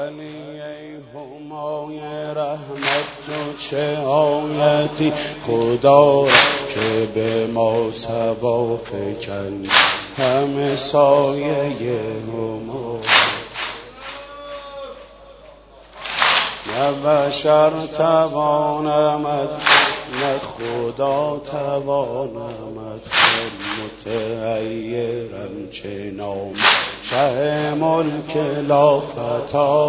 علی ای همای رحمت تو چه آیتی خدا را که به ما صبا فکن همه سایه هما نه بشر توانمد نه خدا توانمد متحیرم چه نام شه ملک لافتا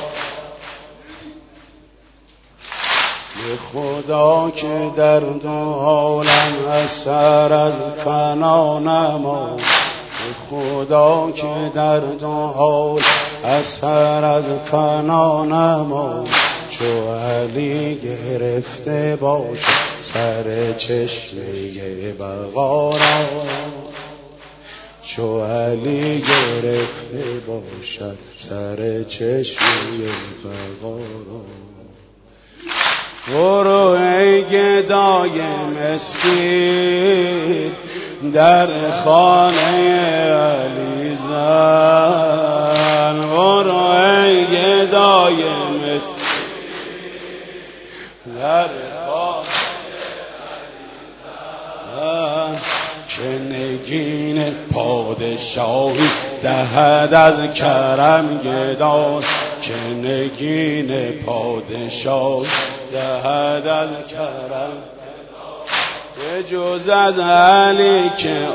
به خدا که در دو عالم اثر از فنا نماند به خدا که در دو عالم اثر از فنا نماند چو علی گرفته باشه سر چشمه بقا را چو علی گرفته باشد سر چشمه بقا را برو ای گدای مسکین در خانه علی زن برو ای گدای مسکین در خانه علی زن که نگین پادشاهی دهد از کرم گدای که نگین پادشاهی دهد از کرم به جز از علی که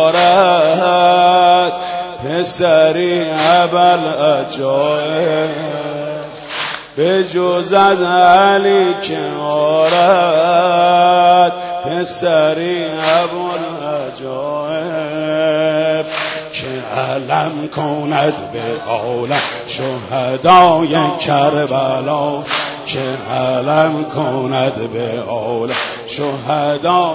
آرد پسری ابوالعجایب به جز از علی که آرد پسری ابوالعجایب که علم کند به عالم شهدای کربلا که علم کند به عالم شهدا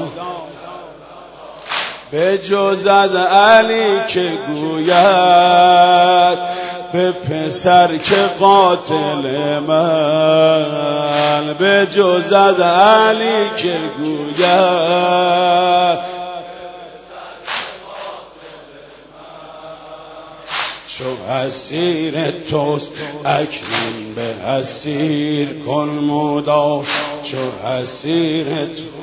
به جز از علی که گوید به پسر که قاتل من به جز از علی که گوید چو اسیر توست اکنون به اسیر کن مدام چو اسیر توست